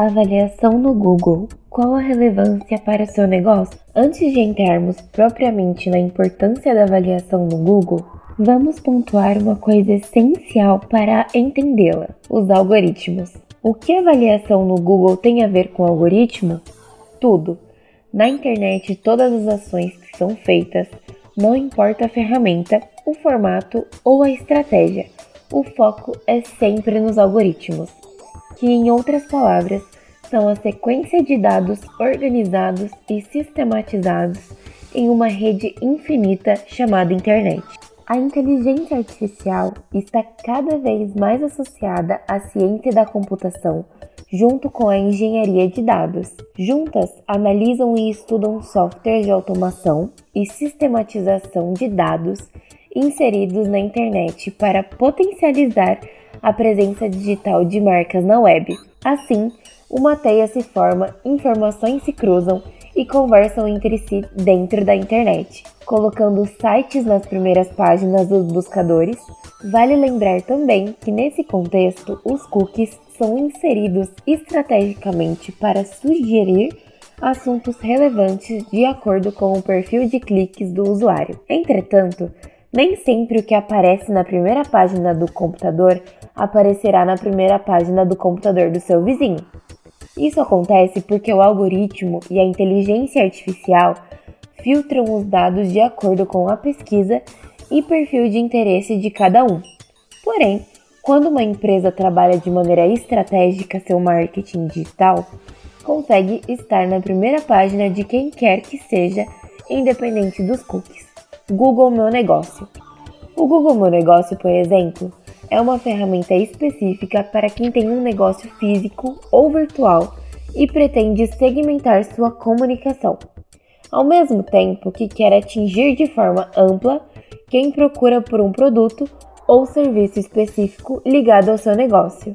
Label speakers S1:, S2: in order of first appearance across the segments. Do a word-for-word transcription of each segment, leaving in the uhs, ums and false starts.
S1: Avaliação no Google. Qual a relevância para o seu negócio? Antes de entrarmos propriamente na importância da avaliação no Google, vamos pontuar uma coisa essencial para entendê-la: os algoritmos. O que a avaliação no Google tem a ver com algoritmo? Tudo. Na internet, todas as ações que são feitas, não importa a ferramenta, o formato ou a estratégia, o foco é sempre nos algoritmos, que, em outras palavras, são a sequência de dados organizados e sistematizados em uma rede infinita chamada internet. A inteligência artificial está cada vez mais associada à ciência da computação, junto com a engenharia de dados. Juntas, analisam e estudam softwares de automação e sistematização de dados inseridos na internet para potencializar a presença digital de marcas na web. Assim, uma teia se forma, informações se cruzam e conversam entre si dentro da internet, colocando sites nas primeiras páginas dos buscadores. Vale lembrar também que, nesse contexto, os cookies são inseridos estrategicamente para sugerir assuntos relevantes de acordo com o perfil de cliques do usuário. Entretanto, nem sempre o que aparece na primeira página do computador aparecerá na primeira página do computador do seu vizinho. Isso acontece porque o algoritmo e a inteligência artificial filtram os dados de acordo com a pesquisa e perfil de interesse de cada um. Porém, quando uma empresa trabalha de maneira estratégica seu marketing digital, consegue estar na primeira página de quem quer que seja, independente dos cookies. Google Meu Negócio. O Google Meu Negócio, por exemplo, é uma ferramenta específica para quem tem um negócio físico ou virtual e pretende segmentar sua comunicação, ao mesmo tempo que quer atingir de forma ampla quem procura por um produto ou serviço específico ligado ao seu negócio.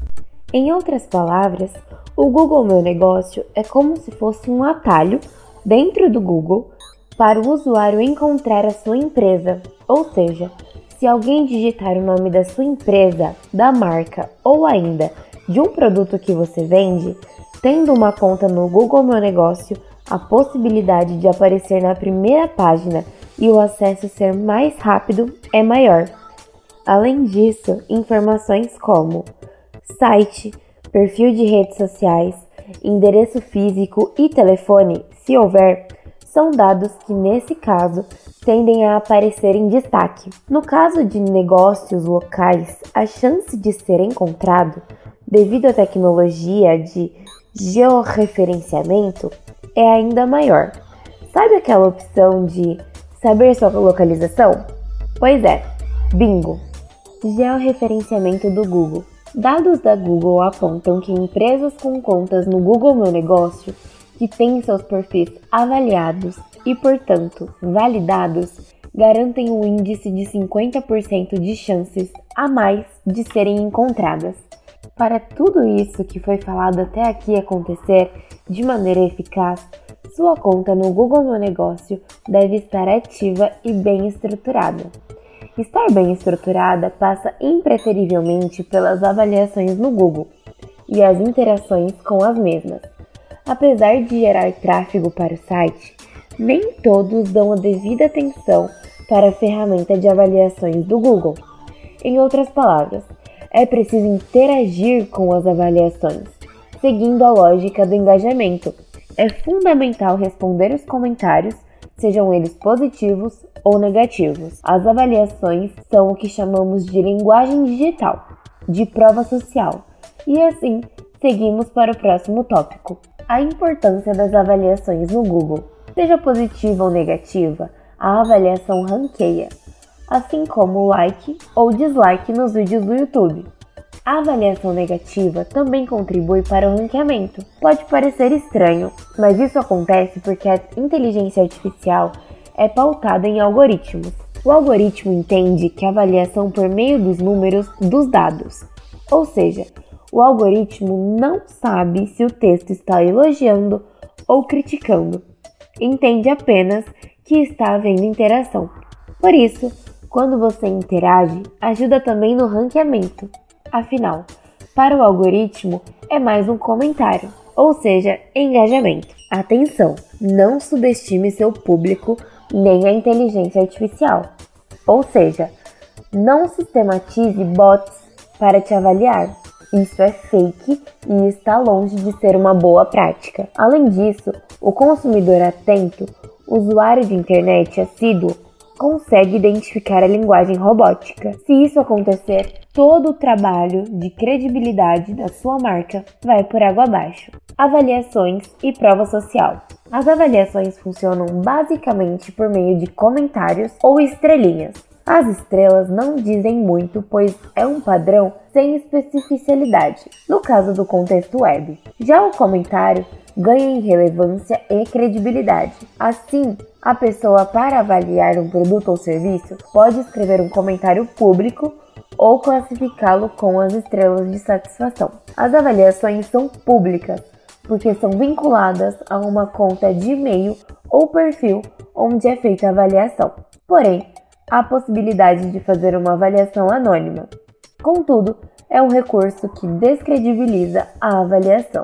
S1: Em outras palavras, o Google Meu Negócio é como se fosse um atalho dentro do Google para o usuário encontrar a sua empresa, ou seja, se alguém digitar o nome da sua empresa, da marca ou ainda de um produto que você vende, tendo uma conta no Google Meu Negócio, a possibilidade de aparecer na primeira página e o acesso ser mais rápido é maior. Além disso, informações como site, perfil de redes sociais, endereço físico e telefone, se houver, são dados que, nesse caso, tendem a aparecer em destaque. No caso de negócios locais, a chance de ser encontrado, devido à tecnologia de georreferenciamento, é ainda maior. Sabe aquela opção de saber sua localização? Pois é, bingo! Georreferenciamento do Google. Dados da Google apontam que empresas com contas no Google Meu Negócio que têm seus perfis avaliados e, portanto, validados, garantem um índice de cinquenta por cento de chances a mais de serem encontradas. Para tudo isso que foi falado até aqui acontecer de maneira eficaz, sua conta no Google Meu Negócio deve estar ativa e bem estruturada. Estar bem estruturada passa impreterivelmente pelas avaliações no Google e as interações com as mesmas. Apesar de gerar tráfego para o site, nem todos dão a devida atenção para a ferramenta de avaliações do Google. Em outras palavras, é preciso interagir com as avaliações, seguindo a lógica do engajamento. É fundamental responder os comentários, sejam eles positivos ou negativos. As avaliações são o que chamamos de linguagem digital, de prova social. E assim, seguimos para o próximo tópico: a importância das avaliações no Google. Seja positiva ou negativa, a avaliação ranqueia, assim como o like ou dislike nos vídeos do YouTube. A avaliação negativa também contribui para o ranqueamento. Pode parecer estranho, mas isso acontece porque a inteligência artificial é pautada em algoritmos. O algoritmo entende que a avaliação por meio dos números dos dados, ou seja, o algoritmo não sabe se o texto está elogiando ou criticando. Entende apenas que está havendo interação. Por isso, quando você interage, ajuda também no ranqueamento. Afinal, Para o algoritmo, é mais um comentário, ou seja, engajamento. Atenção, não subestime seu público nem a inteligência artificial. Ou seja, não sistematize bots para te avaliar. Isso é fake e está longe de ser uma boa prática. Além disso, o consumidor atento, usuário de internet assíduo, consegue identificar a linguagem robótica. Se isso acontecer, todo o trabalho de credibilidade da sua marca vai por água abaixo. Avaliações e prova social. As avaliações funcionam basicamente por meio de comentários ou estrelinhas. As estrelas não dizem muito, pois é um padrão sem especificidade, no caso do contexto web. Já o comentário ganha em relevância e credibilidade. Assim, a pessoa, para avaliar um produto ou serviço, pode escrever um comentário público ou classificá-lo com as estrelas de satisfação. As avaliações são públicas, porque são vinculadas a uma conta de e-mail ou perfil onde é feita a avaliação. Porém, há a possibilidade de fazer uma avaliação anônima. Contudo, é um recurso que descredibiliza a avaliação.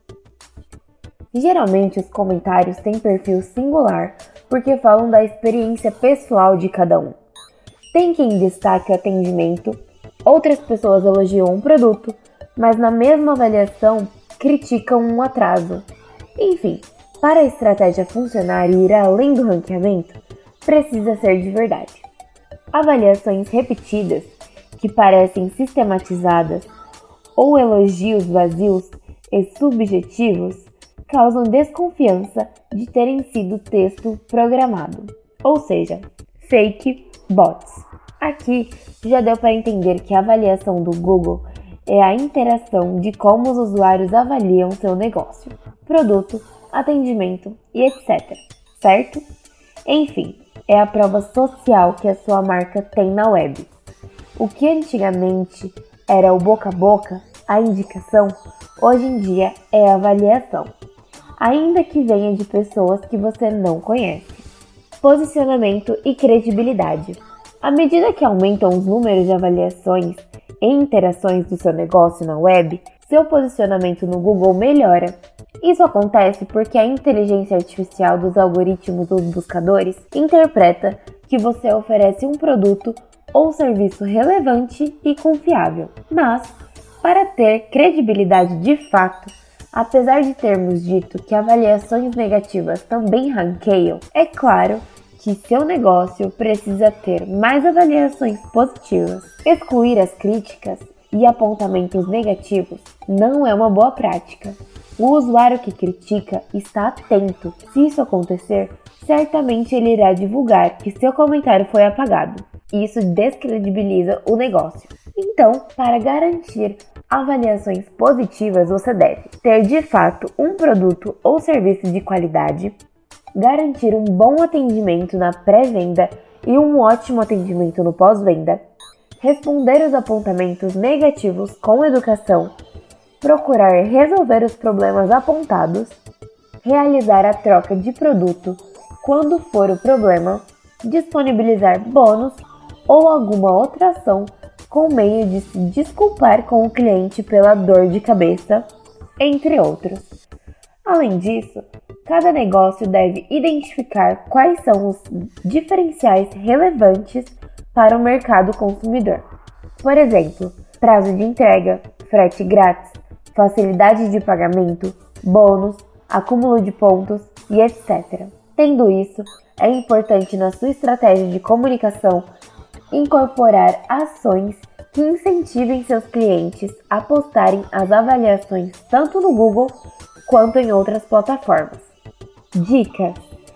S1: Geralmente, os comentários têm perfil singular porque falam da experiência pessoal de cada um. Tem quem destaque o atendimento, outras pessoas elogiam um produto, mas na mesma avaliação criticam um atraso. Enfim, para a estratégia funcionar e ir além do ranqueamento, precisa ser de verdade. Avaliações repetidas, que parecem sistematizadas, ou elogios vazios e subjetivos, causam desconfiança de terem sido texto programado, ou seja, fake bots. Aqui já deu para entender que a avaliação do Google é a interação de como os usuários avaliam seu negócio, produto, atendimento e etcétera. Certo? Enfim, é a prova social que a sua marca tem na web. O que antigamente era o boca a boca, a indicação, hoje em dia é a avaliação, ainda que venha de pessoas que você não conhece. Posicionamento e credibilidade. À medida que aumentam os números de avaliações e interações do seu negócio na web, seu posicionamento no Google melhora. Isso acontece porque a inteligência artificial dos algoritmos dos buscadores interpreta que você oferece um produto ou serviço relevante e confiável. Mas, para ter credibilidade de fato, apesar de termos dito que avaliações negativas também ranqueiam, é claro que seu negócio precisa ter mais avaliações positivas. Excluir as críticas e apontamentos negativos não é uma boa prática. O usuário que critica está atento. Se isso acontecer, certamente ele irá divulgar que seu comentário foi apagado. Isso descredibiliza o negócio. Então, para garantir avaliações positivas, você deve ter de fato um produto ou serviço de qualidade, garantir um bom atendimento na pré-venda e um ótimo atendimento no pós-venda, responder os apontamentos negativos com educação, procurar resolver os problemas apontados, realizar a troca de produto quando for o problema, disponibilizar bônus ou alguma outra ação com meio de se desculpar com o cliente pela dor de cabeça, entre outros. Além disso, cada negócio deve identificar quais são os diferenciais relevantes para o mercado consumidor. Por exemplo, prazo de entrega, frete grátis, facilidade de pagamento, bônus, acúmulo de pontos e etcétera. Tendo isso, é importante na sua estratégia de comunicação incorporar ações que incentivem seus clientes a postarem as avaliações tanto no Google quanto em outras plataformas. Dicas: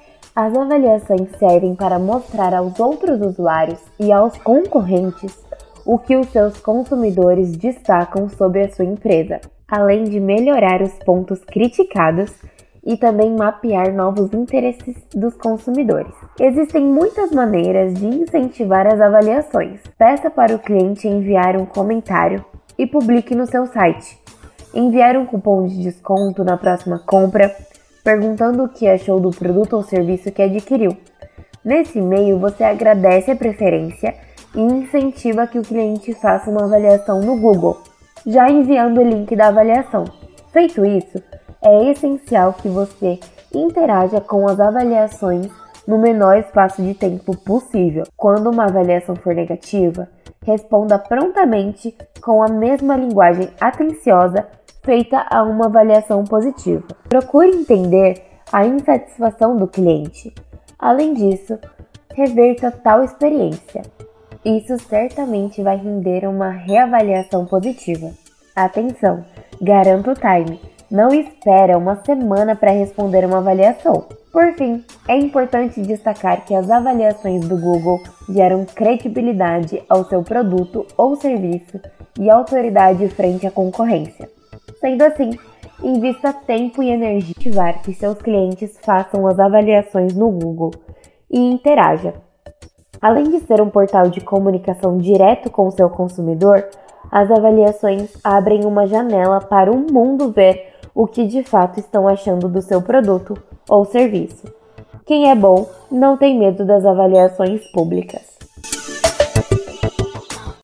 S1: as avaliações servem para mostrar aos outros usuários e aos concorrentes o que os seus consumidores destacam sobre a sua empresa, além de melhorar os pontos criticados e também mapear novos interesses dos consumidores. Existem muitas maneiras de incentivar as avaliações. Peça para o cliente enviar um comentário e publique no seu site. Enviar um cupom de desconto na próxima compra, perguntando o que achou do produto ou serviço que adquiriu. Nesse e-mail, você agradece a preferência e incentiva que o cliente faça uma avaliação no Google. já enviando o link da avaliação. Feito isso, é essencial que você interaja com as avaliações no menor espaço de tempo possível. Quando uma avaliação for negativa, responda prontamente com a mesma linguagem atenciosa feita a uma avaliação positiva. Procure entender a insatisfação do cliente. Além disso, reverta tal experiência. Isso certamente vai render uma reavaliação positiva. Atenção, garanta o time. Não espera uma semana para responder uma avaliação. Por fim, é importante destacar que as avaliações do Google geram credibilidade ao seu produto ou serviço e autoridade frente à concorrência. Sendo assim, invista tempo e energia em ativar que seus clientes façam as avaliações no Google e interaja. Além de ser um portal de comunicação direto com o seu consumidor, as avaliações abrem uma janela para o mundo ver o que de fato estão achando do seu produto ou serviço. Quem é bom não tem medo das avaliações públicas.